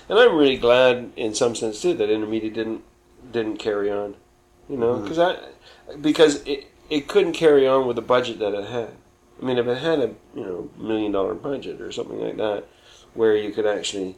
And I'm really glad, in some sense too, that Intermedia didn't carry on. You know, because it couldn't carry on with the budget that it had. I mean, if it had a $1 million budget or something like that, where you could actually,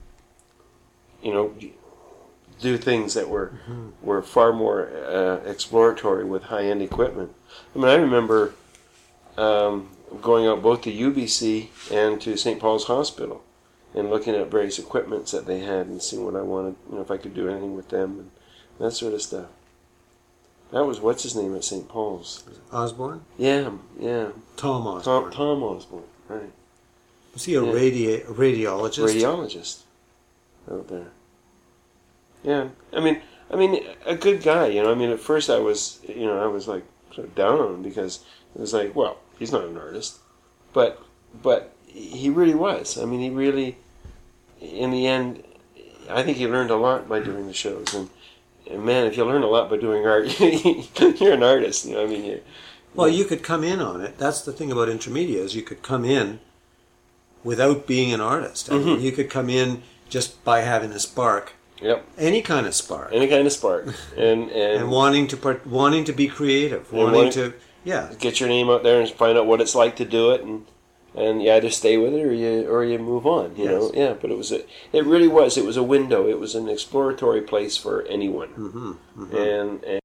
do things that were far more exploratory with high-end equipment. I mean, I remember going out both to UBC and to St. Paul's Hospital and looking at various equipments that they had and seeing what I wanted, if I could do anything with them and that sort of stuff. That was, what's his name at St. Paul's? Osborne? Yeah. Tom Osborne. Tom Osborne, right. Was he a radiologist? Radiologist out there. Yeah, I mean, a good guy. I mean, at first I was like sort of down on him because it was like, well, he's not an artist, but he really was. I mean, he really, in the end, I think he learned a lot by doing the shows. And man, if you learn a lot by doing art, you're an artist. I mean, you could come in on it. That's the thing about Intermedia, is you could come in without being an artist. I mean, you could come in just by having a spark. Yep. Any kind of spark. And wanting to be creative, wanting to get your name out there and find out what it's like to do it, and you either stay with it or you move on. You know, yeah. But it really was. It was a window. It was an exploratory place for anyone. And